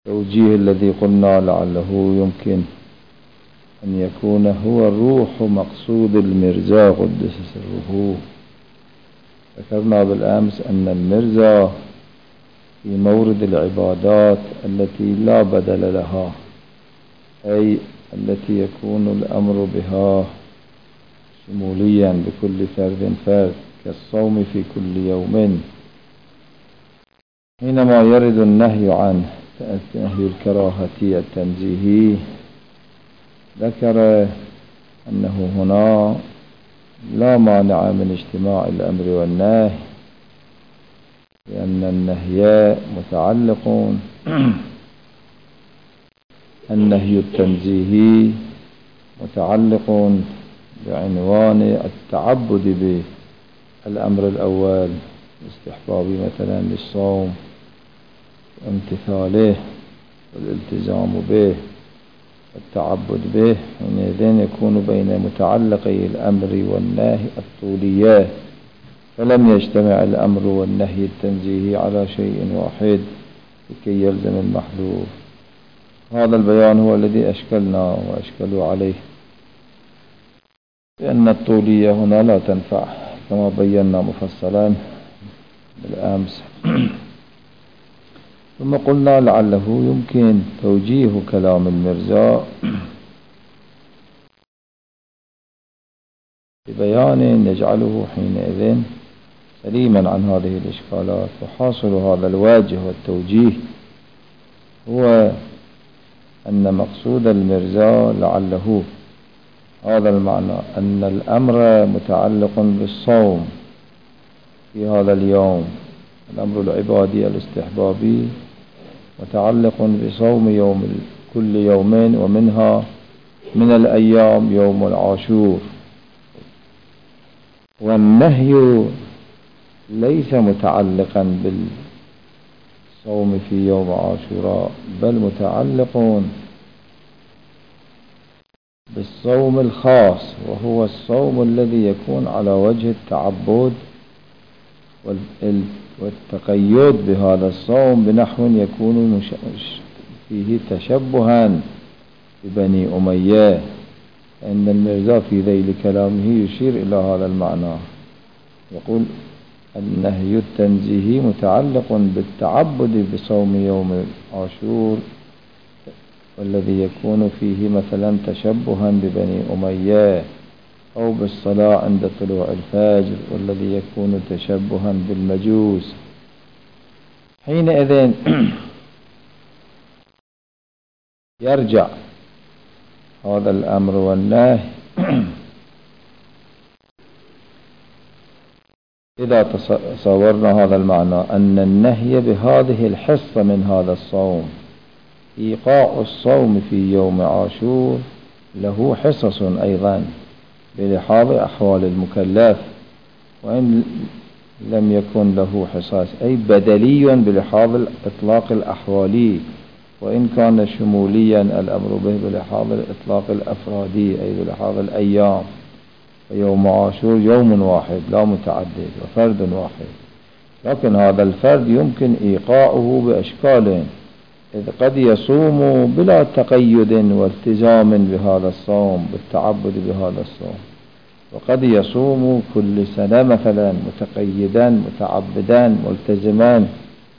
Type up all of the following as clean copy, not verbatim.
التوجيه الذي قلنا لعله يمكن أن يكون هو الروح مقصود المرزا قدس سره. ذكرنا بالأمس أن المرزا في مورد العبادات التي لا بدل لها، أي التي يكون الأمر بها شموليا بكل فرد فرد، كالصوم في كل يوم. حينما يرد النهي عنه، نهي الكراهة التنزيهي، ذكر أنه هنا لا مانع من اجتماع الأمر والنهي، لأن النهي متعلق النهي التنزيهي متعلق بعنوان التعبد بالأمر الأول، الاستحباب مثلا للصوم وامتثاله والالتزام به والتعبد به. حينئذ يكون بين متعلقي الأمر والنهي الطوليات، فلم يجتمع الأمر والنهي التنزيهي على شيء واحد لكي يلزم المحذوف. هذا البيان هو الذي أشكلنا وأشكلوا عليه، لأن الطولية هنا لا تنفع كما بينا مفصلا بالأمس. ثم قلنا لعله يمكن توجيه كلام المرزا ببيان يجعله حينئذ سليما عن هذه الإشكالات. وحاصل هذا الواجه والتوجيه هو أن مقصود المرزا لعله هذا المعنى، أن الأمر متعلق بالصوم في هذا اليوم، الأمر العبادي الاستحبابي متعلق بصوم يوم كل يومين، ومنها من الأيام يوم العاشور. والنهي ليس متعلقا بالصوم في يوم عاشوراء، بل متعلق بالصوم الخاص، وهو الصوم الذي يكون على وجه التعبد والتقيد بهذا الصوم بنحو يكون فيه تشبها ببني أمية. فإن المرزا في ذيل كلامه يشير إلى هذا المعنى، يقول النهي التنزيهي متعلق بالتعبد بصوم يوم عاشور، والذي يكون فيه مثلا تشبها ببني أمية، أو بالصلاة عند طلوع الفجر، والذي يكون تشبها بالمجوس. حينئذ يرجع هذا الأمر والنهي إذا تصورنا هذا المعنى، أن النهي بهذه الحصة من هذا الصوم، إيقاع الصوم في يوم عاشور، له حصص أيضا بلحاظ أحوال المكلف، وإن لم يكن له حصص أي بدلي بلحاظ الإطلاق الأحوالي، وإن كان شموليا الأمر به بلحاظ الإطلاق الأفرادي أي بلحاظ الأيام. فيوم عاشور يوم واحد لا متعدد وفرد واحد، لكن هذا الفرد يمكن إيقاعه بأشكال، إذ قد يصوم بلا تقيد والتزام بهذا الصوم بالتعبد بهذا الصوم، وقد يصوم كل سنة مثلا متقيدا متعبدا ملتزما،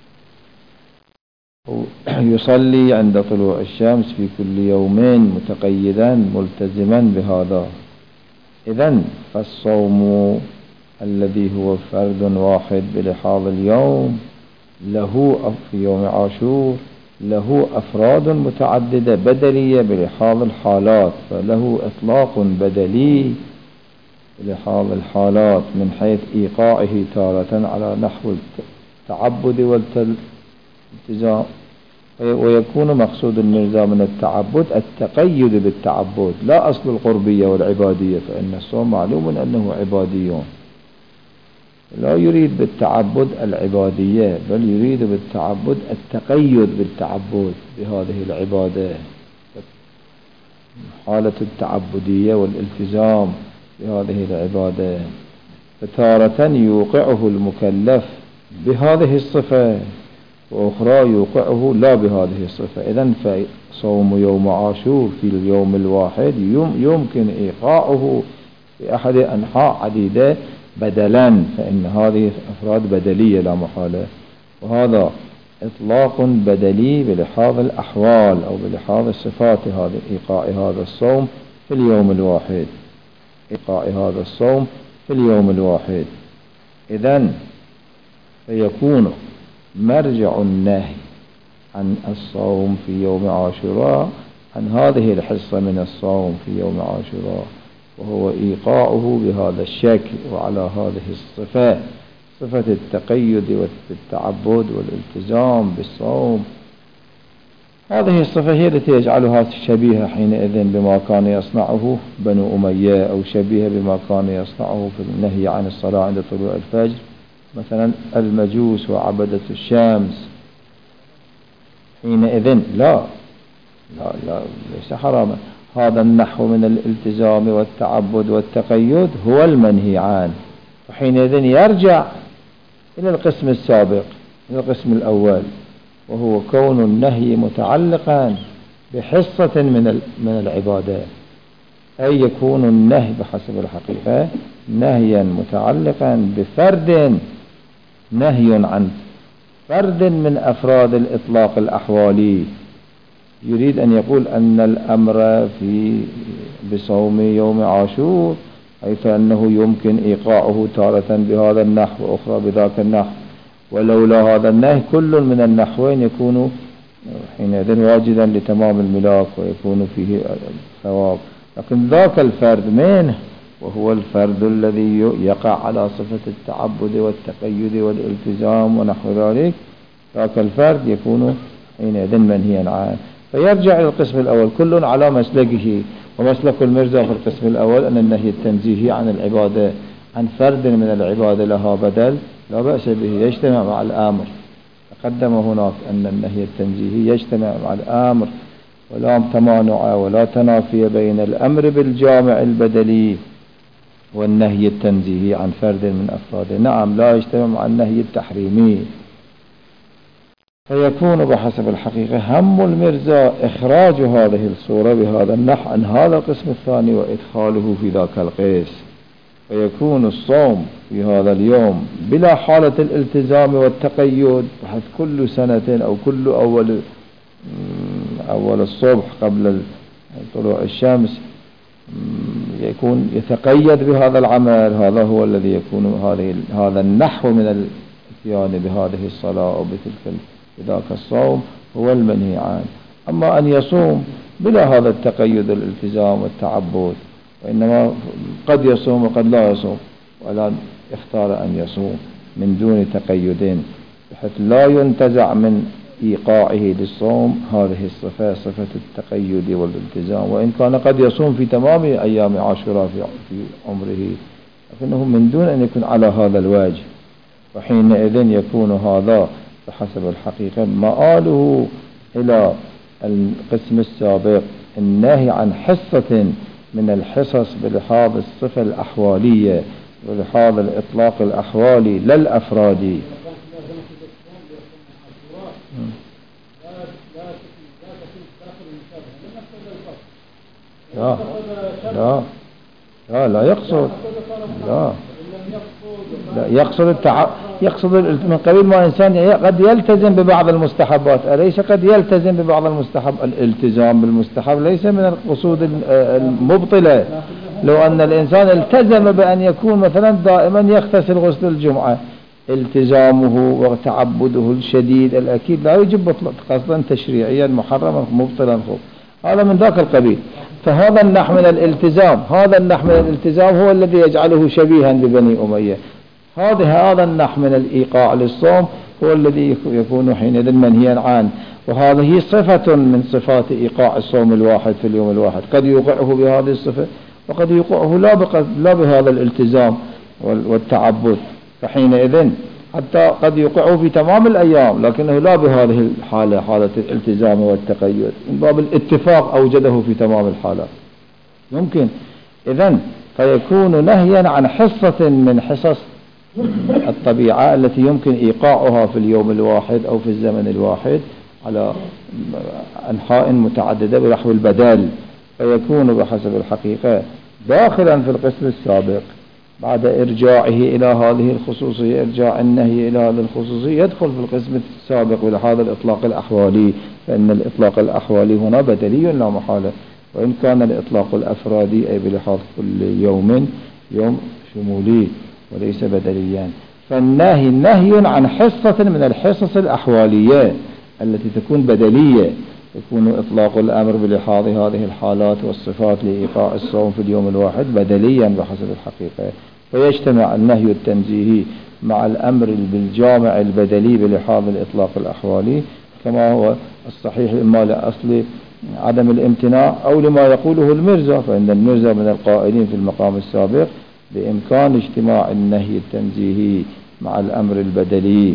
يصلي عند طلوع الشمس في كل يومين متقيدا ملتزما بهذا. إذن فالصوم الذي هو فرد واحد بلحاظ اليوم له في يوم عاشور له أفراد متعددة بدلية بلحاظ الحالات، فله إطلاق بدلي بلحاظ الحالات من حيث إيقاعه تارة على نحو التعبد والالتزام، ويكون مقصود المرزا من التعبد التقيد بالتعبد لا أصل القربية والعبادية، فإن الصوم معلوم أنه عبادي، لا يريد بالتعبد العبادية بل يريد بالتعبد التقيد بالتعبد بهذه العبادة، حالة التعبدية والالتزام بهذه العبادة. فتارة يوقعه المكلف بهذه الصفة وأخرى يوقعه لا بهذه الصفة. إذن فصوم يوم عاشور في اليوم الواحد يمكن إيقاعه في أحد أنحاء عديدة بدلا، فإن هذه أفراد بدلية لا محالة، وهذا إطلاق بدلي بلحاظ الأحوال أو بلحاظ الصفات. هذا إيقاع هذا الصوم في اليوم الواحد، إيقاع هذا الصوم في اليوم الواحد. إذن فيكون مرجع النهي عن الصوم في يوم عاشوراء عن هذه الحصة من الصوم في يوم عاشوراء، وهو إيقاعه بهذا الشكل وعلى هذه الصفة، صفة التقيد والتعبد والالتزام بالصوم. هذه الصفة هي التي يجعلها شبيهة حينئذ بما كان يصنعه بنو أمية، أو شبيهة بما كان يصنعه في النهي عن الصلاة عند طلوع الفجر، مثلا المجوس وعبدة الشمس. حينئذ لا ليس حراما. هذا النحو من الالتزام والتعبد والتقيد هو المنهي عنه، وحينئذ يرجع إلى القسم السابق، إلى القسم الأول، وهو كون النهي متعلقا بحصة من العبادة، أي يكون النهي بحسب الحقيقة نهيا متعلقا بفرد، نهي عن فرد من أفراد الإطلاق الأحوالي. يريد أن يقول أن الأمر بصوم يوم عاشور أي فإنه يمكن إيقاعه تارة بهذا النحو وأخرى بذاك النحو، ولولا هذا النهي كل من النحوين يكون حينئذ واجدا لتمام الملاك ويكون فيه ثواب. لكن ذاك الفرد منه، وهو الفرد الذي يقع على صفة التعبد والتقيد والالتزام ونحو ذلك، ذاك الفرد يكون حينئذ منهيا عنه. فيرجع إلى القسم الأول، كل على مسلكه. ومسلك المرزا في القسم الأول أن النهي التنزيهي عن العبادة عن فرد من العبادة لها بدل لا بأس به، يجتمع مع الآمر. تقدم هناك أن النهي التنزيهي يجتمع مع الآمر، ولا تمانع ولا تنافي بين الأمر بالجامع البدلي والنهي التنزيهي عن فرد من أفراده. نعم، لا يجتمع مع النهي التحريمي. فيكون بحسب الحقيقة هم المرزا إخراج هذه الصورة بهذا النحو عن هذا القسم الثاني وإدخاله في ذاك القسم، فيكون الصوم في هذا اليوم بلا حالة الالتزام والتقيد، بحيث كل سنة أو كل أول الصبح قبل طلوع الشمس يكون يتقيد بهذا العمل. هذا هو الذي يكون هذا النحو من الاتيان بهذه الصلاة أو بذاك الصوم هو المنهي عنه. أما أن يصوم بلا هذا التقيد الالتزام والتعبد، وإنما قد يصوم وقد لا يصوم، ولا اختار أن يصوم من دون تقيد، بحيث لا ينتزع من إيقاعه للصوم هذه الصفة، صفة التقيد والالتزام، وإن كان قد يصوم في تمام أيام عاشوراء في عمره، لكنه من دون أن يكون على هذا الوجه. وحينئذ يكون هذا بحسب الحقيقة مآله إلى القسم السابق، النهي عن حصة من الحصص بلحاظ الصفة الأحوالية بلحاظ الإطلاق الأحوالي لا الأفرادي. لا يقصد، لا يقصد من قبيل ما إنسان قد يلتزم ببعض المستحبات، أليس قد يلتزم ببعض المستحب. الالتزام بالمستحب ليس من القصود المبطلة. لو أن الإنسان التزم بأن يكون مثلا دائما يغتسل غسل الجمعة، التزامه وتعبده الشديد الأكيد لا يجب قصدا تشريعيا محرما مبطلا، هذا من ذاك القبيل. فهذا النحو من الالتزام، هذا النحو من الالتزام هو الذي يجعله شبيها ببني أمية. هذا النحو من الإيقاع للصوم هو الذي يكون حينئذ منهيا عنه، وهذه صفة من صفات إيقاع الصوم الواحد في اليوم الواحد. قد يوقعه بهذه الصفة وقد يوقعه لا بهذا الالتزام والتعبد، فحينئذ حتى قد يوقعه في تمام الأيام لكنه لا بهذه الحالة، حالة الالتزام والتقيد، من باب الاتفاق أوجده في تمام الحالات يمكن. إذن فيكون نهيا عن حصة من حصص الطبيعة التي يمكن إيقاعها في اليوم الواحد أو في الزمن الواحد على أنحاء متعددة بنحو البدل، فيكون بحسب الحقيقة داخلا في القسم السابق بعد إرجاعه إلى هذه الخصوصية، إرجاع النهي إلى هذه الخصوصية، يدخل في القسم السابق بهذا الإطلاق الأحوالي، فإن الإطلاق الأحوالي هنا بدلي لا محالة، وإن كان الإطلاق الأفرادي أي بلحاظ كل يوم يوم شمولي وليس بدليا. فالنهي نهي عن حصة من الحصص الأحوالية التي تكون بدلية، يكون إطلاق الأمر بلحاظ هذه الحالات والصفات لإيقاع الصوم في اليوم الواحد بدليا بحسب الحقيقة، فيجتمع النهي التنزيهي مع الأمر بالجامع البدلي بلحاظ الإطلاق الأحوالي، كما هو الصحيح إما لأصل عدم الامتناع أو لما يقوله المرزا، فإن المرزا من القائلين في المقام السابق بإمكان اجتماع النهي التنزيهي مع الأمر البدلي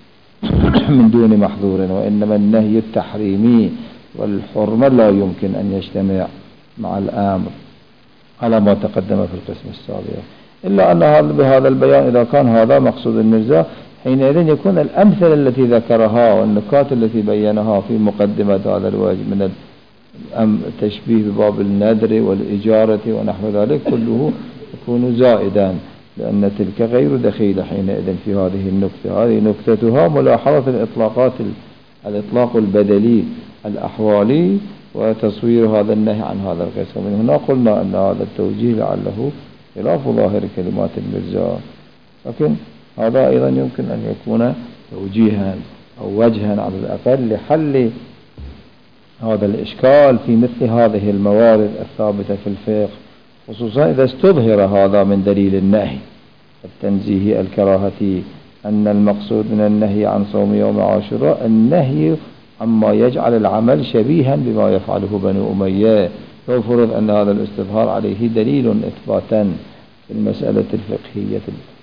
من دون محظور، وإنما النهي التحريمي والحرمة لا يمكن أن يجتمع مع الأمر على ما تقدم في القسم السابق. إلا أن بهذا البيان إذا كان هذا مقصود المرزا حينئذ يكون الأمثلة التي ذكرها والنكات التي بينها في مقدمة هذا الواجب من التشبيه بباب النذر والإجارة ونحو ذلك كله يكون زائدا، لأن تلك غير دخيلة حينئذ في هذه النكتة. هذه نكتتها ملاحظة الإطلاق البدلي الأحوالي وتصوير هذا النهي عن هذا القسم. من هنا قلنا أن هذا التوجيه لعله خلاف ظاهر كلمات المرزا، لكن هذا أيضا يمكن أن يكون توجيها أو وجها على الأقل لحل هذا الإشكال في مثل هذه الموارد الثابتة في الفقه، خصوصا إذا استظهر هذا من دليل النهي التنزيهي الكراهتي، أن المقصود من النهي عن صوم يوم عاشوراء النهي عما يجعل العمل شبيها بما يفعله بنو أمية، فيفرض أن هذا الاستظهار عليه دليل إثباتا في المسألة الفقهية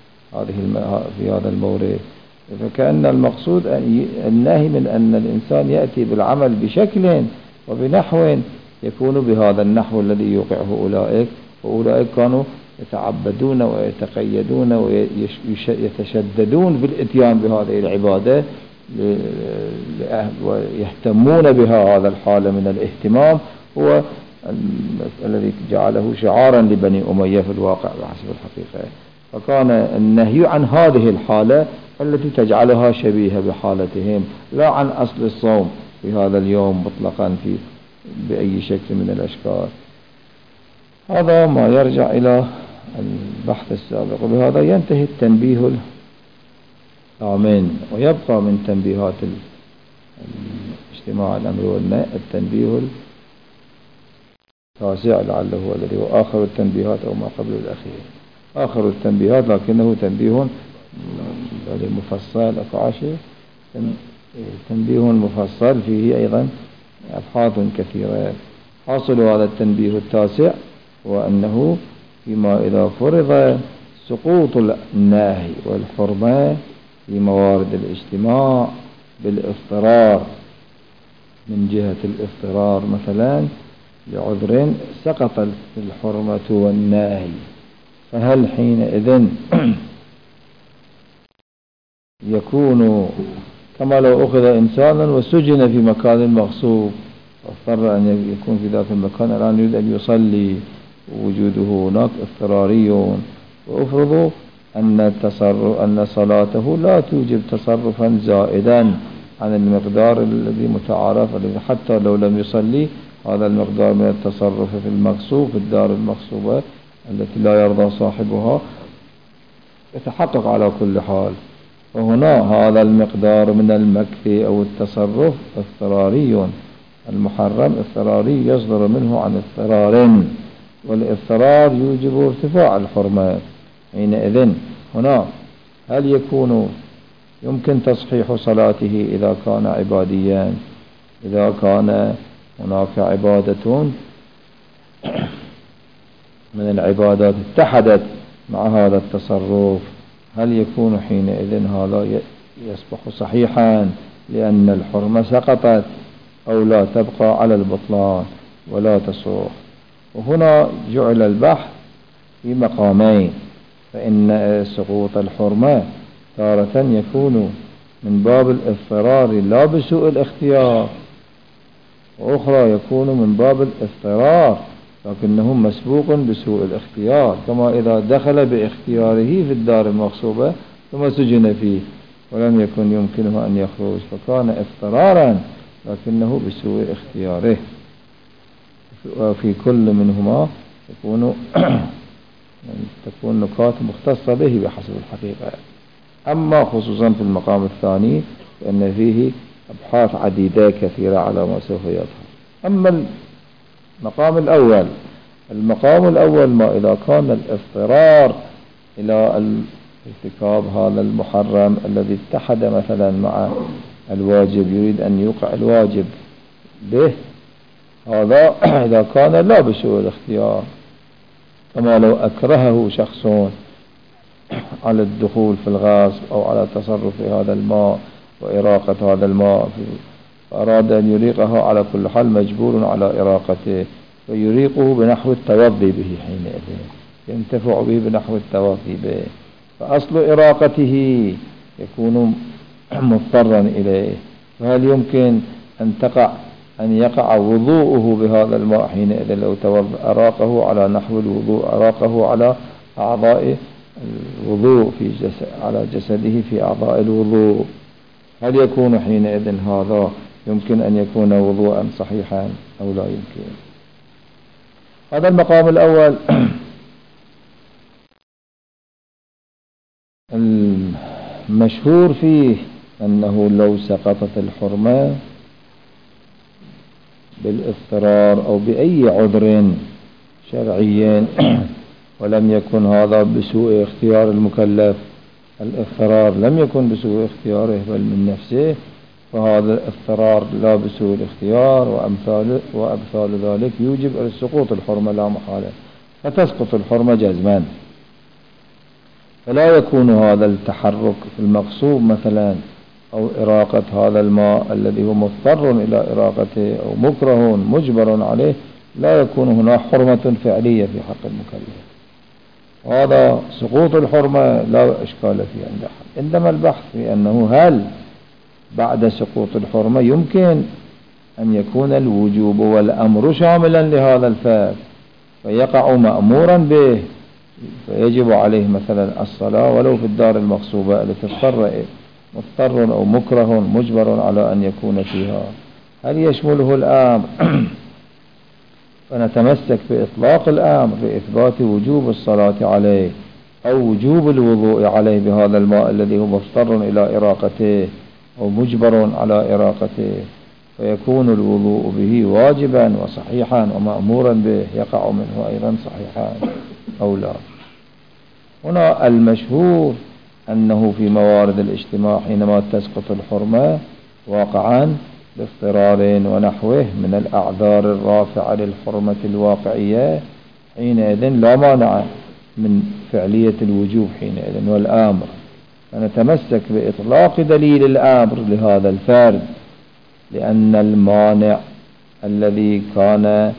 في هذا المورد. فكأن المقصود النهي من أن الإنسان يأتي بالعمل بشكل وبنحو يكون بهذا النحو الذي يوقعه أولئك، وأولئك كانوا يتعبدون ويتقيدون ويتشددون بالإتيان بهذه العبادة ويهتمون بها. هذا الحالة من الاهتمام هو الذي جعله شعارا لبني أمية في الواقع بحسب الحقيقة. فكان النهي عن هذه الحالة التي تجعلها شبيهة بحالتهم، لا عن أصل الصوم في هذا اليوم مطلقا بأي شكل من الأشكال. هذا ما يرجع إلى البحث السابق. وبهذا ينتهي التنبيه الثامن، ويبقى من تنبيهات اجتماع الأمر والنهي التنبيه التاسع لعله هو الذي هو آخر التنبيهات أو ما قبل الأخير، آخر التنبيهات، لكنه تنبيه مفصل أكعاشي تنبيه مفصل فيه أيضا أبحاث كثيرة. حاصل هذا التنبيه التاسع وأنه فيما إذا فرض سقوط النهي والحرمة في موارد الاجتماع بالاضطرار، من جهة الاضطرار مثلا لعذر سقطت الحرمة والنهي، فهل حينئذ يكون كما لو أخذ إنسانا وسجن في مكان مغصوب واضطر أن يكون في ذاك المكان الآن يريد أن يصلي ووجوده هناك اضطراري، وأفرض أن صلاته لا توجب تصرفا زائدا عن المقدار الذي متعارف حتى لو لم يصلي هذا المقدار من التصرف في المغصوب في الدار المغصوبة التي لا يرضى صاحبها يتحقق على كل حال. وهنا هذا المقدار من المكث أو التصرف اضطراري، المحرم اضطراري يصدر منه عن اضطرار، والاضطرار يوجب ارتفاع الحرمة. حينئذ هنا هل يمكن تصحيح صلاته إذا كان عباديا، إذا كان هناك عبادة من العبادات اتحدت مع هذا التصرف، هل يكون حينئذ هذا يصبح صحيحا لأن الحرمة سقطت، أو لا تبقى على البطلان ولا تصح؟ وهنا جعل البحث في مقامين. فإن سقوط الحرمة تارة يكون من باب الاضطرار لا بسوء الاختيار، وأخرى يكون من باب الاضطرار لكنه مسبوق بسوء الاختيار، كما إذا دخل باختياره في الدار المغصوبة ثم سجن فيه ولم يكن يمكنه أن يخرج فكان اضطرارا لكنه بسوء اختياره. وفي كل منهما تكون نقاط مختصة به بحسب الحقيقة. أما خصوصا في المقام الثاني فإن فيه أبحاث عديدة كثيرة على ما سوف يظهر. أما المقام الأول ما إذا كان الاضطرار إلى ارتكاب هذا المحرم الذي اتحد مثلا مع الواجب، يريد أن يوقع الواجب به، هذا إذا كان لا بسوء الاختيار، كما لو أكرهه شخص على الدخول في الغاصب أو على تصرف هذا الماء وإراقة هذا الماء، فأراد أن يريقه، على كل حال مجبور على إراقته، فيريقه بنحو التوضي به، حينئذ ينتفع به بنحو التوضي به، فأصل إراقته يكون مضطرا إليه. فهل يمكن أن يقع وضوءه بهذا الماء حينئذ لو أراقه على نحو الوضوء، أراقه على أعضاء الوضوء على جسده في أعضاء الوضوء، هل يكون حينئذ هذا يمكن أن يكون وضوءا صحيحا أو لا يمكن؟ هذا المقام الأول. المشهور فيه أنه لو سقطت الحرمة بالاضطرار أو بأي عذر شرعي ولم يكن هذا بسوء اختيار المكلف، الاضطرار لم يكن بسوء اختياره بل من نفسه، فهذا الاضطرار لا بسوء الاختيار وأمثال ذلك يوجب سقوط الحرمة لا محالة، فتسقط الحرمة جزما. فلا يكون هذا التحرك في المغصوب مثلا أو إراقة هذا الماء الذي هو مضطر إلى إراقته أو مكره مجبر عليه، لا يكون هناك حرمة فعلية في حق المكلف. هذا سقوط الحرمة لا إشكال فيه عند أحد، عندما البحث في أنه هل بعد سقوط الحرمة يمكن أن يكون الوجوب والأمر شاملا لهذا الفعل فيقع مأمورا به، فيجب عليه مثلا الصلاة ولو في الدار المغصوبة التي مضطر أو مكره مجبر على أن يكون فيها، هل يشمله الأمر؟ فنتمسك بإطلاق الأمر بإثبات وجوب الصلاة عليه أو وجوب الوضوء عليه بهذا الماء الذي هو مضطر إلى إراقته أو مجبر على إراقته، فيكون الوضوء به واجبا وصحيحا ومأمورا به، يقع منه أيضا صحيحا أو لا. هنا المشهور أنه في موارد الاجتماع حينما تسقط الحرمة واقعا باضطرار ونحوه من الأعذار الرافعة للحرمة الواقعية، حينئذ لا مانع من فعلية الوجوب حينئذ والآمر، فنتمسك بإطلاق دليل الآمر لهذا الفرد، لأن المانع الذي كان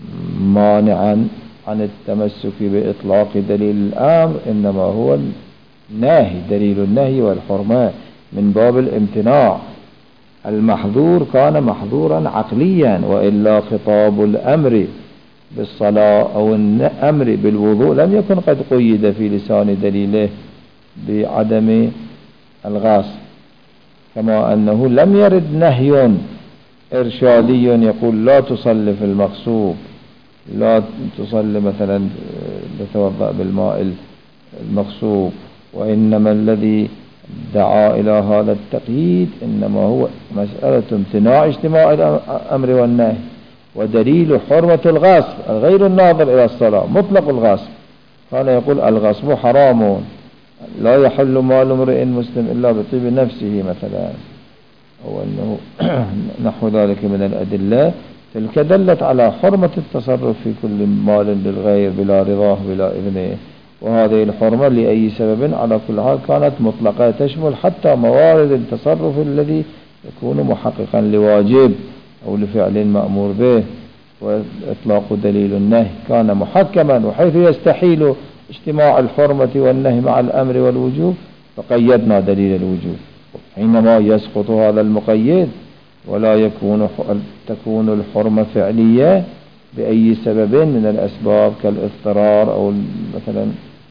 مانعا عن التمسك بإطلاق دليل الآمر إنما هو النهي، دليل النهي والحرمة من باب الامتناع. المحظور كان محظورا عقليا، وإلا خطاب الأمر بالصلاة أو الأمر بالوضوء لم يكن قد قيد في لسان دليله بعدم الغاصب، كما أنه لم يرد نهي إرشادي يقول لا تصلي في المغصوب، لا تصلي مثلا تتوضأ بالماء المغصوب، وإنما الذي دعا إلى هذا التقييد إنما هو مسألة امتناع اجتماع الأمر والنهي، ودليل حرمة الغصب غير الناظر إلى الصلاة مطلق الغصب، كان يقول الغصب حرام لا يحل مال امرئ مسلم إلا بطيب نفسه مثلا، أو أنه نحو ذلك من الأدلة، تلك دلت على حرمة التصرف في كل مال للغير بلا رضاه بلا إذنه، وهذه الحرمة لأي سبب على كل حال كانت مطلقة تشمل حتى موارد التصرف الذي يكون محققا لواجب أو لفعل مأمور به، وإطلاق دليل النهي كان محكما، وحيث يستحيل اجتماع الحرمة والنهي مع الأمر والوجوب فقيدنا دليل الوجوب. حينما يسقط هذا المقيد ولا تكون الحرمة فعلية بأي سبب من الأسباب كالاضطرار أو مثلا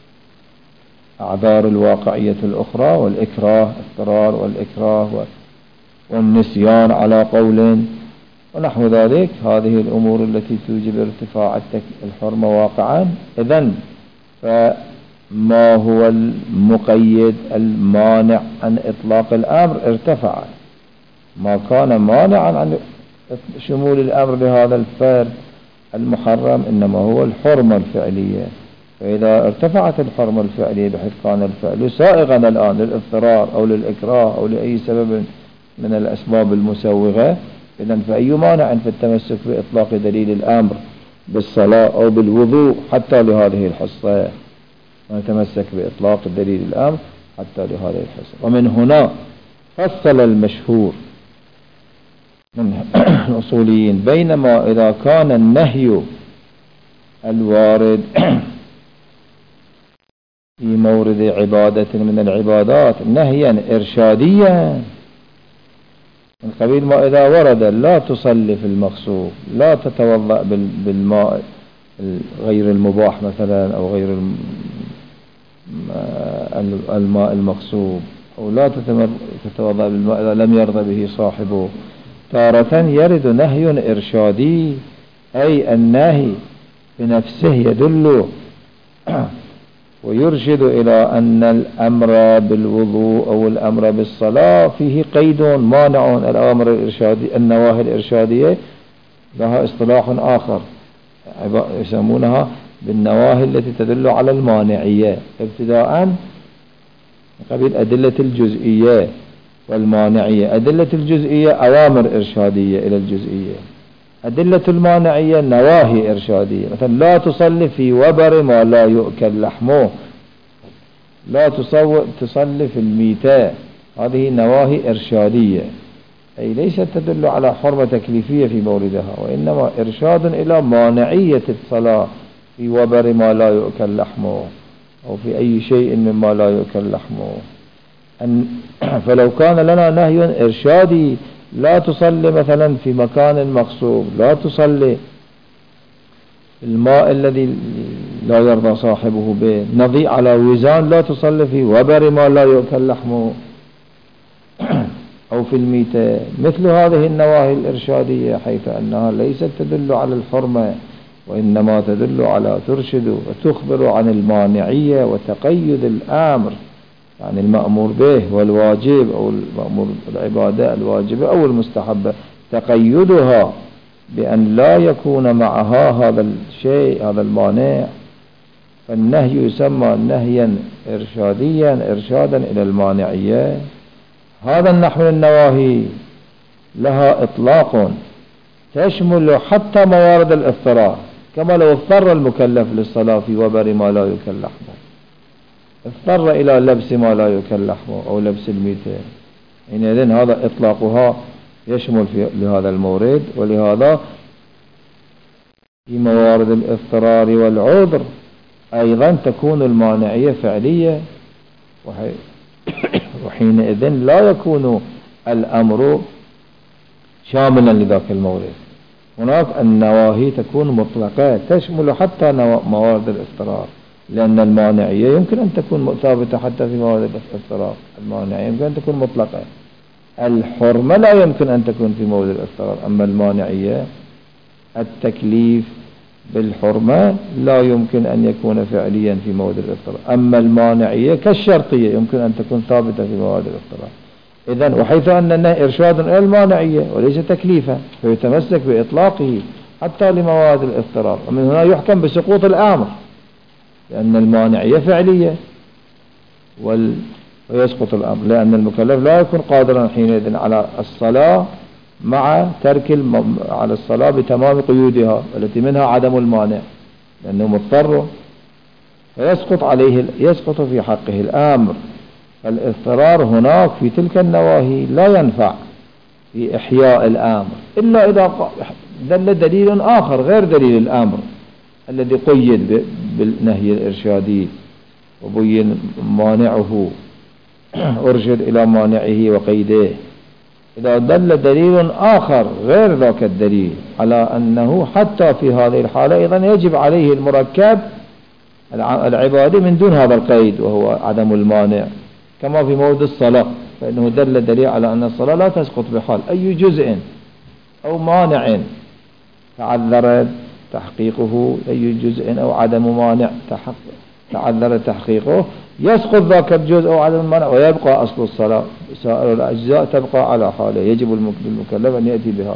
أعذار الواقعية الأخرى والإكراه، اضطرار والإكراه والنسيان على قول ونحو ذلك، هذه الأمور التي توجب ارتفاع الحرمة واقعا. إذن فما هو المقيد المانع عن إطلاق الأمر ارتفع. ما كان مانعا عن شمول الأمر لهذا الفعل المحرم إنما هو الحرمة الفعلية. فإذا ارتفعت الحرمة الفعلية بحيث كان الفعل سائغا الآن للاضطرار أو للإكراه أو لأي سبب من الأسباب المسوغة، إذن فأي مانع في التمسك بإطلاق دليل الأمر بالصلاة أو بالوضوء حتى لهذه الحصة، ونتمسك بإطلاق دليل الأمر حتى لهذه الحصة. ومن هنا فصل المشهور من الأصوليين بينما إذا كان النهي الوارد في مورد عبادة من العبادات نهيا إرشاديا من قبيل ما إذا ورد لا تصلي في المغصوب، لا تتوضأ بالماء غير المباح مثلا أو غير الماء المغصوب، أو لا تتوضأ بالماء إذا لم يرضى به صاحبه. تارة يرد نهي إرشادي، أي النهي بنفسه يدل ويرشد إلى أن الأمر بالوضوء أو الأمر بالصلاة فيه قيد مانع. الأوامر الإرشادية النواهي الإرشادية لها اصطلاح آخر يسمونها بالنواهي التي تدل على المانعية، ابتداء من قبيل أدلة الجزئية والمانعية. أدلة الجزئية أوامر إرشادية إلى الجزئية، أدلة المانعية نواهي إرشادية. مثلا لا تصلي في وبر ما لا يؤكل لحمه، لا تصلي في الميتاء، هذه نواهي إرشادية، أي ليست تدل على حرمة تكليفية في موردها، وإنما إرشاد إلى مانعية الصلاة في وبر ما لا يؤكل لحمه أو في أي شيء مما لا يؤكل لحمه. فلو كان لنا نهي إرشادي لا تصلي مثلا في مكان مغصوب، لا تصلي الماء الذي لا يرضى صاحبه به، نضي على وزان لا تصلي في وبر ما لا يؤكل لحمه أو في الميتة، مثل هذه النواهي الإرشادية حيث أنها ليست تدل على الحرمة وإنما تدل على ترشد وتخبر عن المانعية وتقيد الأمر، يعني المأمور به والواجب أو المأمور العبادة الواجبة أو المستحبة، تقيدها بأن لا يكون معها هذا الشيء هذا المانع، فالنهي يسمى نهيا إرشاديا إرشادا إلى المانعية. هذا النحو النواهي لها إطلاق تشمل حتى موارد الاضطرار، كما لو اضطر المكلف للصلاة في وبر ما لا يؤكل لحمه، اضطر إلى لبس ما لا يؤكل لحمه أو لبس الميتة، حينئذ هذا إطلاقها يشمل في لهذا المورد. ولهذا في موارد الاضطرار والعذر أيضا تكون المانعية فعلية، وحينئذ لا يكون الأمر شاملا لذاك المورد. هناك النواهي تكون مطلقة تشمل حتى موارد الاضطرار، لأن المانعية يمكن أن تكون ثابتة حتى في موارد الاضطرار، المانعية يمكن أن تكون مطلقة، الحرمة لا يمكن أن تكون في مورد الاضطرار. أما المانعية التكليف بالحرمة لا يمكن أن يكون فعليا في مورد الاضطرار، أما المانعية كالشرطية يمكن أن تكون ثابتة في موارد الاضطرار. إذن وحيث أن النهي إرشاد إلى المانعية وليس تكليفا فيتمسك بإطلاقه حتى لموارد الاضطرار، ومن هنا يحكم بسقوط الأمر لأن المانعية فعلية ويسقط الأمر، لأن المكلف لا يكون قادرا حينئذ على الصلاة مع ترك على الصلاة بتمام قيودها التي منها عدم المانع، لأنه مضطر، فيسقط عليه يسقط في حقه الأمر. فالاضطرار هناك في تلك النواهي لا ينفع في إحياء الأمر إلا إذا دل دليل آخر غير دليل الأمر الذي قيد بالنهي الإرشادي وبين مانعه أرشد إلى مانعه وقيده. إذا دل دليل آخر غير ذاك الدليل على أنه حتى في هذه الحالة أيضا يجب عليه المركب العبادي من دون هذا القيد وهو عدم المانع، كما في موضع الصلاة، فإنه دل دليل على أن الصلاة لا تسقط بحال أي جزء أو مانع تعذر تحقيقه، أي جزء أو عدم مانع تعذر تحقيقه يسقط ذاك الجزء أو عدم المانع ويبقى أصل الصلاة، سائر الأجزاء تبقى على حاله، يجب المكلف أن يأتي بها.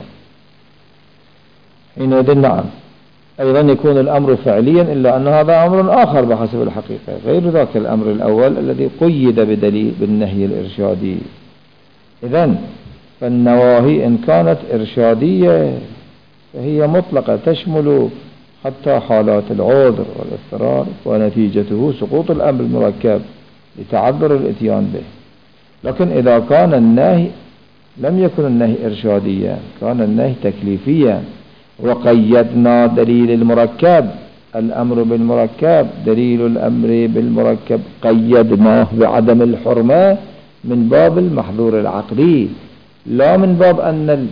حينئذ نعم أيضا يكون الأمر فعليا، إلا أن هذا أمر آخر بحسب الحقيقة غير ذاك الأمر الأول الذي قيد بدليل بالنهي الإرشادي. إذن فالنواهي إن كانت إرشادية فهي مطلقة تشمل حتى حالات العذر والاضطرار، ونتيجته سقوط الأمر المركب لتعذر الإتيان به. لكن إذا كان النهي لم يكن النهي إرشاديا، كان النهي تكليفيا، وقيدنا دليل المركب الأمر بالمركب، دليل الأمر بالمركب قيدناه بعدم الحرمة من باب المحظور العقلي، لا من باب أن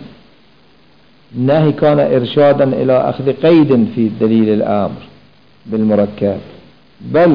النهي كان إرشادا إلى أخذ قيد في دليل الأمر بالمركب، بل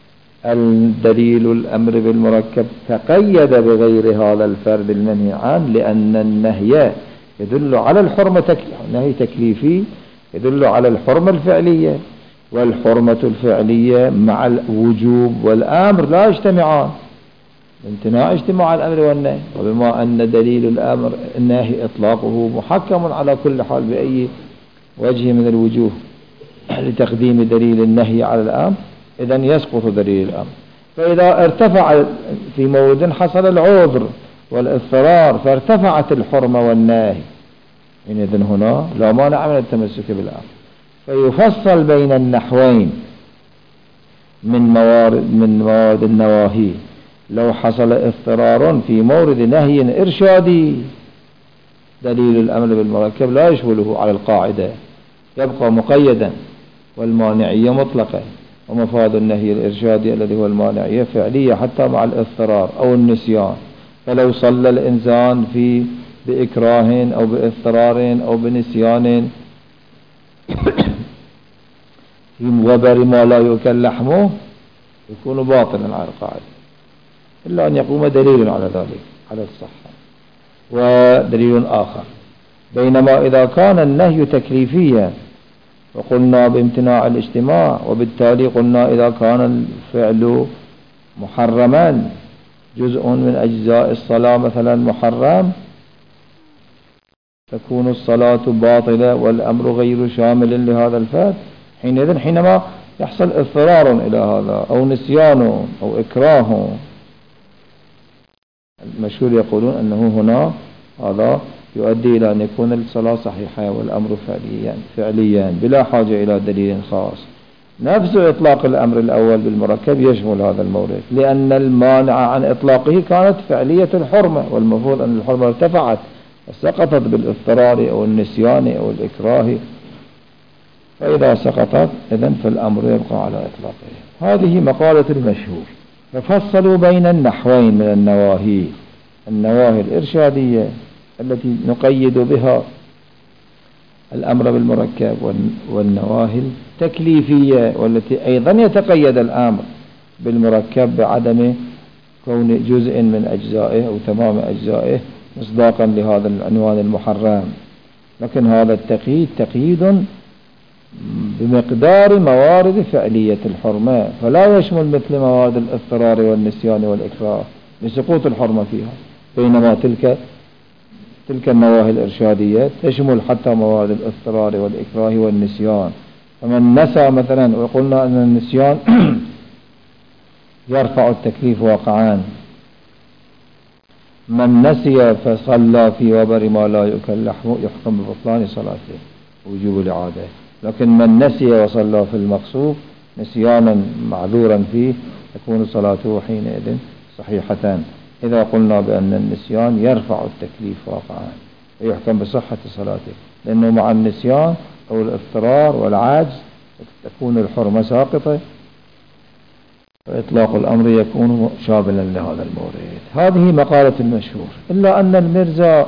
الدليل الأمر بالمركب تقيد بغير هذا الفرد المنهي عنه، لأن النهي يدل على الحرمة، نهي تكليفي يدل على الحرمة الفعلية، والحرمة الفعلية مع الوجوب والأمر لا يجتمعان، امتناع اجتماع الأمر والنهي. وبما أن دليل الأمر النهي إطلاقه محكم على كل حال بأي وجه من الوجوه لتقديم دليل النهي على الأمر، إذن يسقط دليل الأمر. فإذا ارتفع في مورد حصل العذر والاضطرار فارتفعت الحرمة والنهي، إذن هنا لا مانع من التمسك بالأمر. فيفصل بين النحوين من موارد النواهي. لو حصل اضطرار في مورد نهي إرشادي دليل الأمر بالمركب لا يشمله على القاعدة، يبقى مقيدا، والمانعية مطلقة، ومفاد النهي الإرشادي الذي هو المانعية فعلية حتى مع الاضطرار أو النسيان. فلو صلى الإنسان بإكراه أو باضطرار أو بنسيان في وبر ما لا يؤكل لحمه يكون باطلا على القاعدة، إلا أن يقوم دليل على ذلك على الصحة. ودليل آخر، بينما إذا كان النهي تكليفيا وقلنا بامتناع الاجتماع، وبالتالي قلنا إذا كان الفعل محرما جزء من أجزاء الصلاة مثلا محرم تكون الصلاة باطلة والأمر غير شامل لهذا الفعل. حينما يحصل اضطرار إلى هذا أو نسيان أو إكراه، المشهور يقولون أنه هنا هذا يؤدي إلى أن يكون الصلاة صحيحة والأمر فعليا بلا حاجة إلى دليل خاص. نفس إطلاق الأمر الأول بالمركب يشمل هذا المورد، لأن المانع عن إطلاقه كانت فعلية الحرمة، والمفروض أن الحرمة ارتفعت وسقطت بالاضطرار أو النسيان أو الإكراه، فإذا سقطت إذن فالأمر يبقى على إطلاقه. هذه مقالة المشهور. ففصلوا بين النحوين من النواهي، النواهي الإرشادية التي نقيد بها الأمر بالمركب، والنواهي التكليفية والتي أيضا يتقيد الأمر بالمركب بعدم كون جزء من أجزائه أو تمام أجزائه مصداقا لهذا العنوان المحرم. لكن هذا التقييد تقييد بمقدار موارد فعلية الحرمة، فلا يشمل مثل موارد الاضطرار والنسيان والإكراه لسقوط الحرمة فيها، بينما تلك النواهي الإرشادية تشمل حتى موارد الاضطرار والإكراه والنسيان. فمن نسى مثلا، وقلنا أن النسيان يرفع التكليف واقعا، من نسي فصلى في وبر ما لا يؤكل لحمه يحكم ببطلان صلاته ووجوب الإعادة. لكن من نسي وصلى في المقصود نسيانا معذورا فيه تكون صلاته حينئذ صحيحة، إذا قلنا بأن النسيان يرفع التكليف واقعا ويحكم بصحة صلاته، لأنه مع النسيان أو الاضطرار والعجز تكون الحرمة ساقطة، وإطلاق الأمر يكون شاملا لهذا المورد. هذه مقالة المشهور، إلا أن المرزا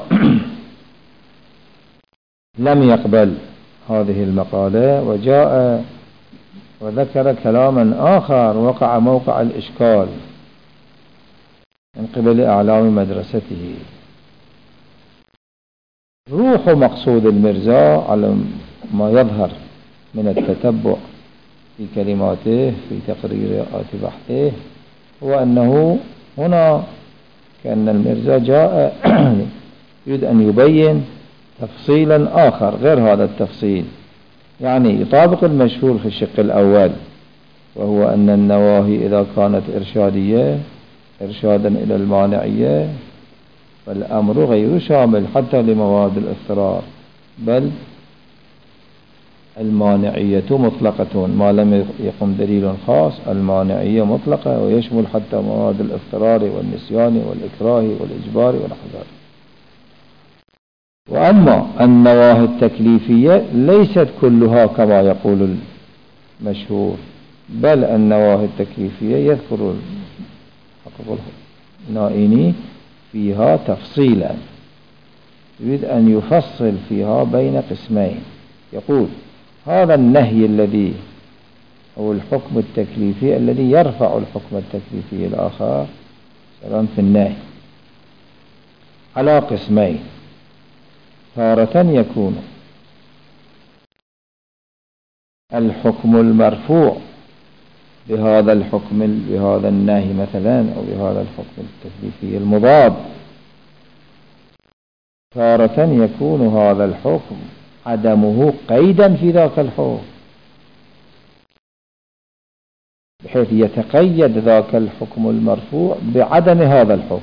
لم يقبل هذه المقالة، وجاء وذكر كلاما آخر وقع موقع الإشكال من قبل أعلام مدرسته. روح مقصود المرزا على ما يظهر من التتبع في كلماته في تقريرات بحثه هو أنه هنا كأن المرزا جاء يريد أن يبين تفصيلا آخر غير هذا التفصيل، يعني يطابق المشهور في الشق الأول، وهو أن النواهي إذا كانت إرشادية إرشادا إلى المانعية فالأمر غير شامل حتى لمواد الاضطرار، بل المانعية مطلقة ما لم يقم دليل خاص. المانعية مطلقة ويشمل حتى مواد الاضطرار والنسيان والإكراه والإجبار ونحو ذلك. وأما النواهي التكليفية ليست كلها كما يقول المشهور، بل النواهي التكليفية يذكر النائيني فيها تفصيلا، يريد أن يفصل فيها بين قسمين. يقول هذا النهي الذي هو الحكم التكليفي الذي يرفع الحكم التكليفي الآخر سواء في النهي على قسمين. تارة يكون الحكم المرفوع بهذا الحكم بهذا النهي مثلا أو بهذا الحكم التكليفي المضاد، تارة يكون هذا الحكم عدمه قيدا في ذاك الحكم بحيث يتقيد ذاك الحكم المرفوع بعدم هذا الحكم،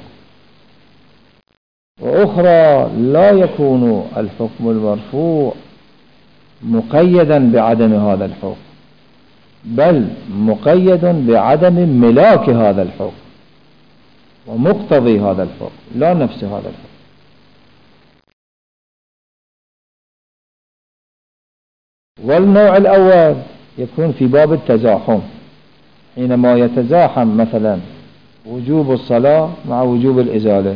وأخرى لا يكون الحكم المرفوع مقيدا بعدم هذا الحكم، بل مقيد بعدم ملاك هذا الحكم ومقتضي هذا الحكم لا نفس هذا الحكم. والنوع الأول يكون في باب التزاحم، حينما يتزاحم مثلا وجوب الصلاة مع وجوب الإزالة،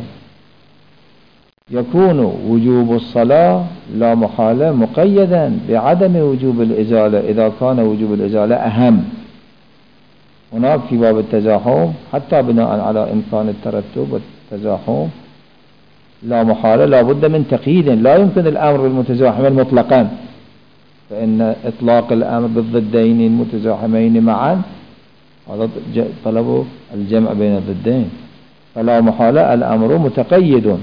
يكون وجوب الصلاة لا محالة مقيدا بعدم وجوب الإزالة إذا كان وجوب الإزالة أهم. هناك في باب التزاحم حتى بناء على إمكان الترتب والتزاحم لا محالة لا بد من تقييد، لا يمكن الأمر بالمتزاحمين مطلقا، فإن إطلاق الأمر بالضدين المتزاحمين معا هذا طلب الجمع بين الضدين، فلا محالة الأمر متقيد،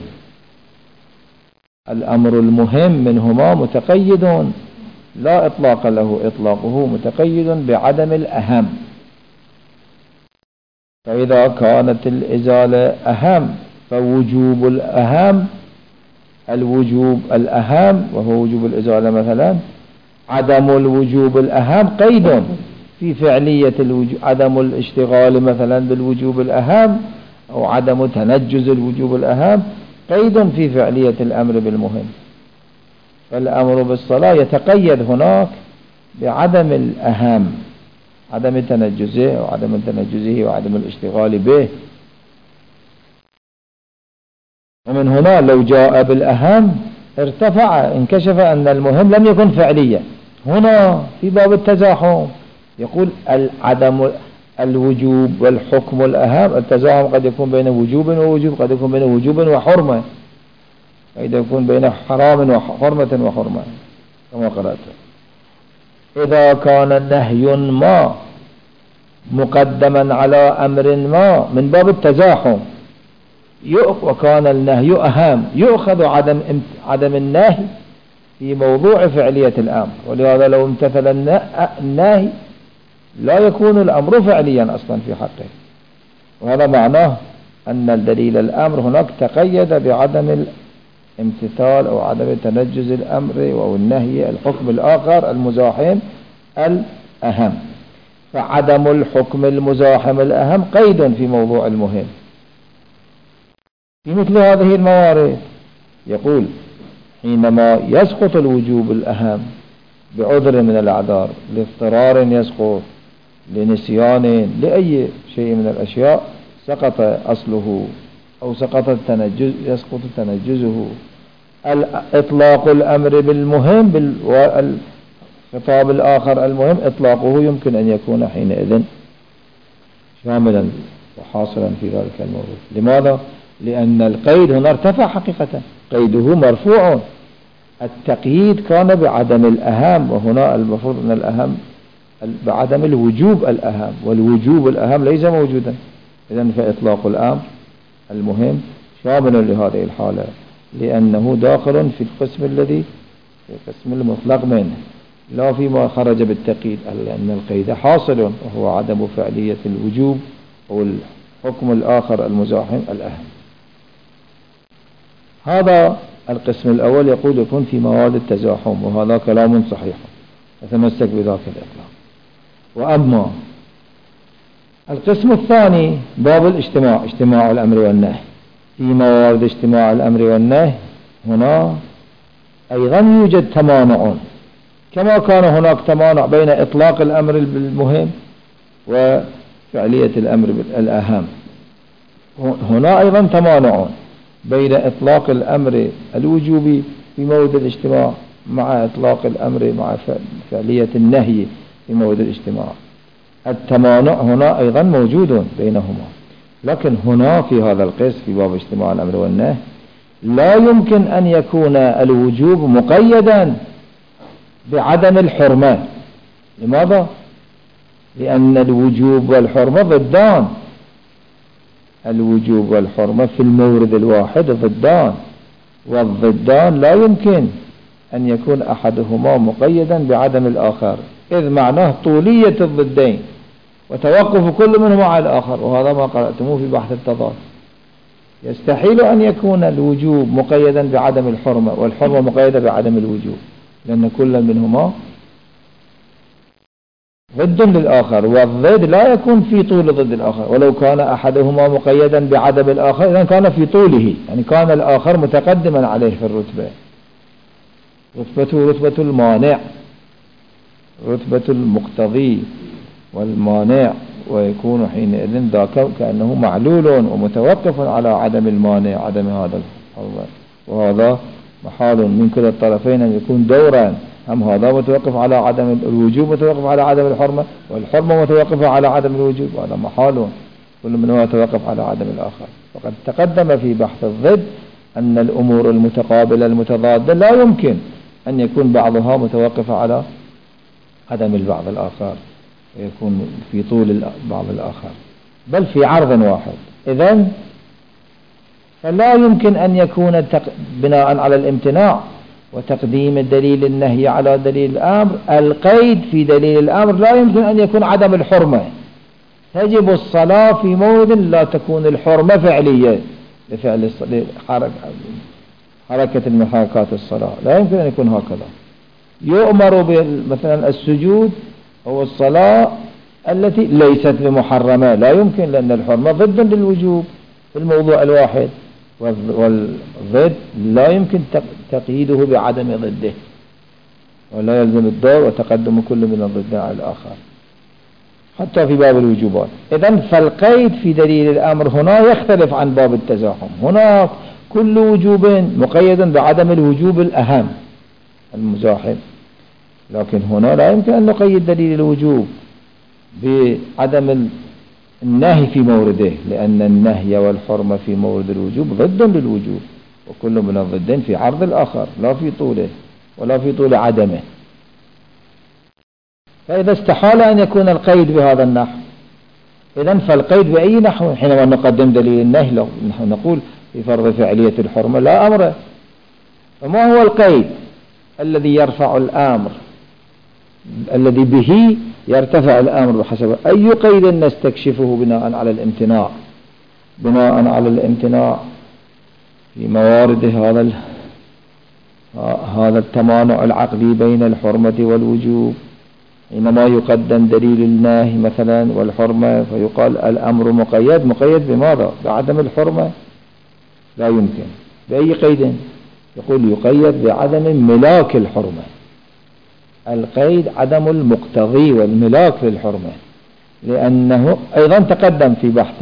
الأمر المهم منهما متقيد لا إطلاق له، إطلاقه متقيد بعدم الأهم. فإذا كانت الإزالة أهم فوجوب الأهم الوجوب الأهم وهو وجوب الإزالة مثلا، عدم الوجوب الأهم قيد في فعلية الوجوب، عدم الاشتغال مثلا بالوجوب الأهم أو عدم تنجز الوجوب الأهم قيد في فعلية الأمر بالمهم. فالأمر بالصلاة يتقيد هناك بعدم الأهم، عدم تنجزه وعدم تنجزه وعدم الاشتغال به. ومن هنا لو جاء بالأهم ارتفع، انكشف أن المهم لم يكن فعليا. هنا في باب التزاحم يقول عدم الوجوب والحكم الأهم، التزاحم قد يكون بين وجوب ووجوب، قد يكون بين وجوب وحرمة، قد يكون بين حرام وحرمة وحرمة كما قرأت. إذا كان نهي ما مقدما على أمر ما من باب التزاحم وكان النهي أهم، يؤخذ عدم النهي في موضوع فعلية الأمر، ولهذا لو امتثل النهي لا يكون الأمر فعليا أصلا في حقه. وهذا معناه أن الدليل الأمر هناك تقيد بعدم الامتثال أو عدم تنجز الأمر أو النهي الحكم الآخر المزاحم الأهم، فعدم الحكم المزاحم الأهم قيد في موضوع المهم. في مثل هذه الموارد يقول حينما يسقط الوجوب الأهم بعذر من الأعذار، لاضطرار يسقط، لنسيان، لأي شيء من الأشياء سقط أصله أو يسقط تنجزه. إطلاق الأمر بالمهم والخطاب الآخر المهم إطلاقه يمكن أن يكون حينئذ شاملا وحاصلا في ذلك الموضوع. لماذا؟ لأن القيد هنا ارتفع حقيقة، قيده مرفوع. التقييد كان بعدم الأهم، وهنا المفروض أن الأهم بعدم الوجوب الأهم، والوجوب الأهم ليس موجودا. إذن فإطلاق الأمر المهم شامل لهذه الحالة، لأنه داخل في القسم في القسم المطلق منه، لا فيما خرج بالتقييد، لأن القيد حاصل وهو عدم فعلية الوجوب أو الحكم الآخر المزاحم الأهم. هذا القسم الأول يقول يكون في مواد التزاحم، وهذا كلام صحيح يتمسك بذاك الإطلاق. وأما القسم الثاني باب الاجتماع، اجتماع الأمر والنهي. في موارد اجتماع الأمر والنهي هنا أيضا يوجد تمانع، كما كان هناك تمانع بين إطلاق الأمر بالمهم وفعلية الأمر الأهم. هنا أيضا تمانع بين إطلاق الأمر الوجوبي في مورد الاجتماع مع إطلاق الأمر مع فعلية النهي في مورد الاجتماع. التمانع هنا أيضا موجود بينهما، لكن هنا في هذا القسم في باب اجتماع الأمر والنهي لا يمكن أن يكون الوجوب مقيدا بعدم الحرمة. لماذا؟ لأن الوجوب والحرمة ضدان، الوجوب والحرمة في المورد الواحد ضدان، والضدان لا يمكن أن يكون أحدهما مقيدا بعدم الآخر، إذ معناه طولية الضدين وتوقف كل منهما على الآخر، وهذا ما قرأتموه في بحث التضاد. يستحيل أن يكون الوجوب مقيدا بعدم الحرمة والحرمة مقيدة بعدم الوجوب، لأن كل منهما ضد للآخر، والضد لا يكون في طول ضد الآخر. ولو كان أحدهما مقيدا بعدم الآخر إذن كان في طوله، يعني كان الآخر متقدما عليه في الرتبة. رتبته رتبة المانع، رتبة المقتضي والمانع، ويكون حينئذ ذاك كأنه معلول ومتوقف على عدم المانع، عدم هذا الحرمة. وهذا محال من كلا الطرفين أن يكون دورا، هم هذا متوقف على عدم الوجوب متوقف على عدم الحرمة، والحرمة متوقفة على عدم الوجوب، وهذا محال كل منهما يتوقف على عدم الآخر. وقد تقدم في بحث الضد أن الأمور المتقابلة المتضادة لا يمكن أن يكون بعضها متوقف على عدم البعض الآخر ويكون في طول بعض الآخر، بل في عرض واحد. إذن فلا يمكن أن يكون بناء على الامتناع وتقديم دليل النهي على دليل الأمر، القيد في دليل الأمر لا يمكن أن يكون عدم الحرمة. تجب الصلاة في مورد لا تكون الحرمة فعلية لفعل حركة من حركات الصلاة، لا يمكن أن يكون هكذا. يؤمر مثلا السجود أو الصلاة التي ليست بمحرمة، لا يمكن، لأن الحرمة ضد للوجوب في الموضوع الواحد، والضد لا يمكن تقييده بعدم ضده، ولا يلزم الدور وتقدم كل من الضدين على الآخر حتى في باب الوجوبات. إذن فالقيد في دليل الأمر هنا يختلف عن باب التزاحم. هناك كل وجوب مقيد بعدم الوجوب الأهم المزاحم، لكن هنا لا يمكن أن نقيد دليل الوجوب بعدم النهي في مورده، لأن النهي والحرمة في مورد الوجوب ضد للوجوب، وكل من الضدين في عرض الآخر لا في طوله ولا في طول عدمه. فإذا استحال أن يكون القيد بهذا النحو، إذن فالقيد بأي نحو؟ حينما نقدم دليل النهي لو نحن نقول في فرض فعلية الحرمة لا أمر، فما هو القيد الذي يرفع الأمر، الذي به يرتفع الأمر بحسب أي قيد نستكشفه بناء على الامتناع؟ بناء على الامتناع في موارد هذا التمانع العقلي بين الحرمة والوجوب، حينما يقدم دليل النهي مثلا والحرمة فيقال الأمر مقيد بماذا؟ بعدم الحرمة؟ لا يمكن. بأي قيد؟ يقول يقيد بعدم ملاك الحرمة، القيد عدم المقتضي والملاك للحرمة، لأنه أيضا تقدم في بحث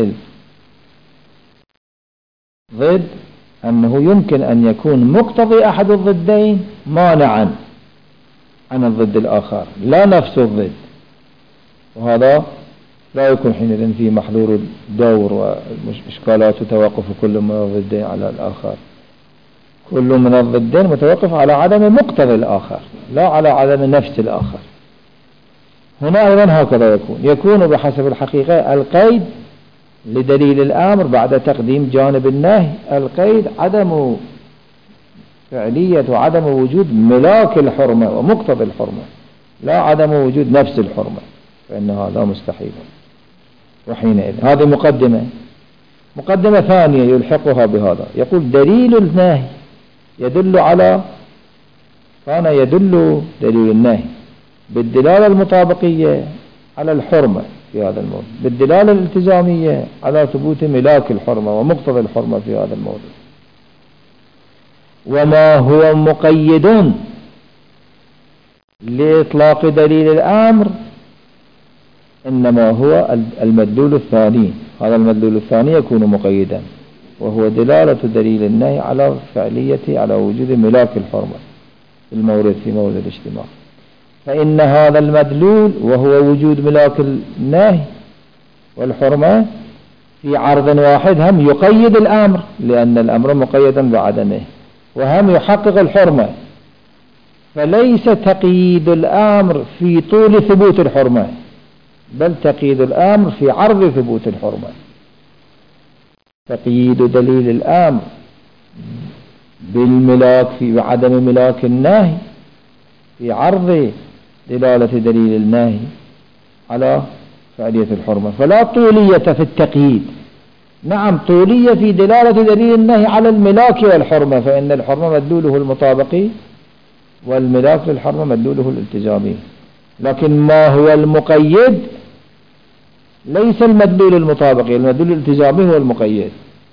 الضد أنه يمكن أن يكون مقتضي أحد الضدين مانعا عن الضد الآخر لا نفس الضد، وهذا لا يكون حينئذ في محظور الدور وإشكالات وتوقف كل من الضدين على الآخر. كل من الضدين متوقف على عدم مقتضى الآخر لا على عدم نفس الآخر. هنا أيضا هكذا يكون بحسب الحقيقة القيد لدليل الأمر بعد تقديم جانب النهي. القيد عدم فعلية وعدم وجود ملاك الحرمة ومقتضى الحرمة لا عدم وجود نفس الحرمة، فإن هذا مستحيل. وحينئذ هذه مقدمة ثانية يلحقها بهذا، يقول دليل النهي يدل على كان يدل دليل النهي بالدلالة المطابقية على الحرمة في هذا الموضوع، بالدلالة الالتزامية على ثبوت ملاك الحرمة ومقتضى الحرمة في هذا الموضوع. وما هو مقيد لإطلاق دليل الأمر إنما هو المدلول الثاني. هذا المدلول الثاني يكون مقيدا، وهو دلالة دليل النهي على فعلية على وجود ملاك الحرمة في مورد الاجتماع. فإن هذا المدلول وهو وجود ملاك النهي والحرمة في عرض واحد هم يقيد الأمر، لأن الأمر مقيدا بعدمه، وهم يحقق الحرمة. فليس تقييد الأمر في طول ثبوت الحرمة، بل تقييد الأمر في عرض ثبوت الحرمة. تقييد دليل الأمر بالملاك في عدم ملاك النهي في عرض دلالة دليل النهي على فعلية الحرمة، فلا طولية في التقييد. نعم طولية في دلالة دليل النهي على الملاك والحرمة، فإن الحرمة مدلوله المطابقي والملاك للحرمة مدلوله الالتزامي. لكن ما هو المقيد ليس المدلول المطابقي، المدلول الالتزامي هو المقيد،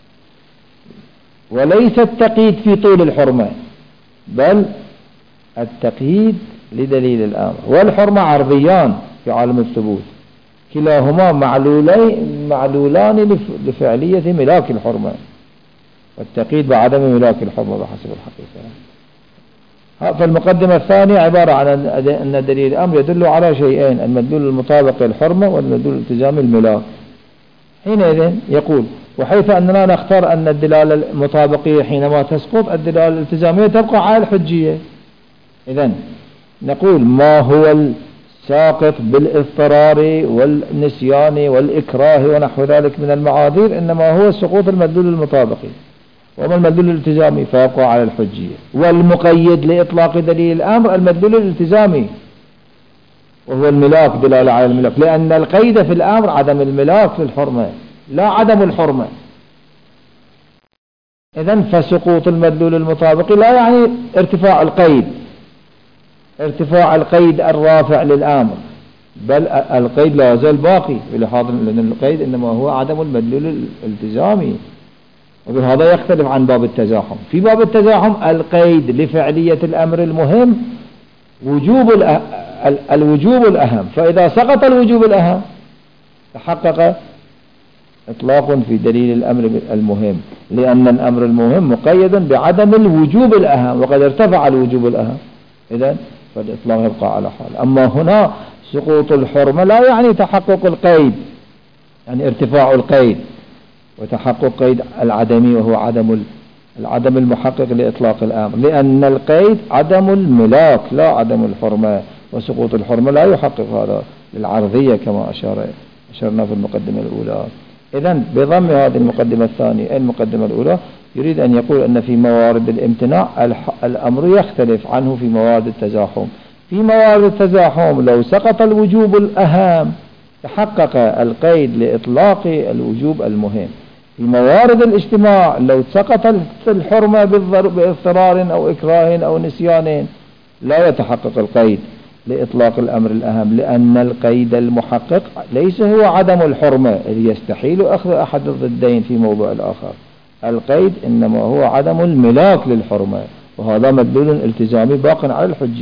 وليس التقييد في طول الحرمة، بل التقييد لدليل الأمر. والحرمة عرضيان في عالم الثبوت، كلاهما معلولان لفعلية ملاك الحرمة، والتقييد بعدم ملاك الحرمة بحسب الحقيقة. فالمقدمة الثانية عبارة عن أن دليل الأمر يدل على شيئين: المدلول المطابق للحرمة والمدلول الالتزامي الملاك. حينئذ يقول وحيث أننا نختار أن الدلالة المطابقية حينما تسقط الدلالة الالتزامية تبقى على الحجية، إذن نقول ما هو الساقط بالاضطرار والنسيان والإكراه ونحو ذلك من المعاذير إنما هو سقوط المدلول المطابقي، وما المدلول الالتزامي فيبقى على الحجية. والمقيد لإطلاق دليل الأمر المدلول الالتزامي وهو الملاك، دلالة على الملاك، لأن القيد في الأمر عدم الملاك للحرمة لا عدم الحرمة. إذن فسقوط المدلول المطابقي لا يعني ارتفاع القيد الرافع للأمر، بل القيد لا يزال باقي، لأن القيد إنما هو عدم المدلول الالتزامي. وبهذا يختلف عن باب التزاحم. في باب التزاحم القيد لفعلية الأمر المهم الوجوب الأهم، فإذا سقط الوجوب الأهم تحقق إطلاق في دليل الأمر المهم، لأن الأمر المهم مقيد بعدم الوجوب الأهم، وقد ارتفع الوجوب الأهم، إذن فالإطلاق يبقى على حال. أما هنا سقوط الحرمة لا يعني تحقق القيد، يعني ارتفاع القيد وتحقق قيد العدمي وهو العدم المحقق لإطلاق الأمر، لأن القيد عدم الملاك لا عدم الحرمة، وسقوط الحرمة لا يحقق هذا للعرضية كما أشرنا في المقدمة الأولى. إذن بضم هذه المقدمة الثانية المقدمة الأولى يريد أن يقول أن في موارد الامتناع الأمر يختلف عنه في موارد التزاحم. في موارد التزاحم لو سقط الوجوب الأهم تحقق القيد لإطلاق الوجوب المهم. في موارد الاجتماع لو سقطت الحرمة باضطرار أو إكراه أو نسيان لا يتحقق القيد لإطلاق الأمر الأهم، لأن القيد المحقق ليس هو عدم الحرمة إذ يستحيل أخذ أحد الضدين في موضوع الآخر. القيد إنما هو عدم الملاك للحرمة، وهذا مدلول التزامي باق على الحجية.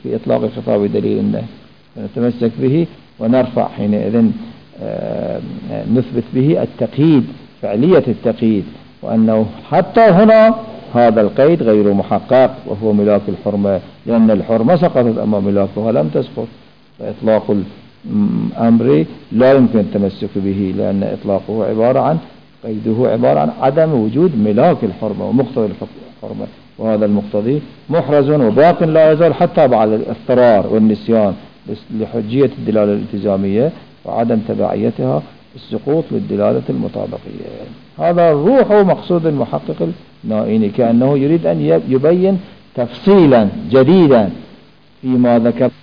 في إطلاق خطاب دليل النهي، نتمسك به ونرفع حينئذ نثبت به التقييد، فعلية التقييد، وأنه حتى هنا هذا القيد غير محقق وهو ملاك الحرمة، لأن الحرمة سقطت أما ملاكها لم تسقط، فإطلاق الأمر لا يمكن التمسك به، لأن إطلاقه عبارة عن قيده عبارة عن عدم وجود ملاك الحرمة ومقتضى الحرمة، وهذا المقتضي محرز وباق لا يزال حتى بعد الاضطرار والنسيان لحجية الدلالة الالتزامية وعدم تبعيتها السقوط للدلالة المطابقية. هذا روح مقصود المحقق النائيني، كأنه يريد أن يبين تفصيلا جديدا فيما ذكر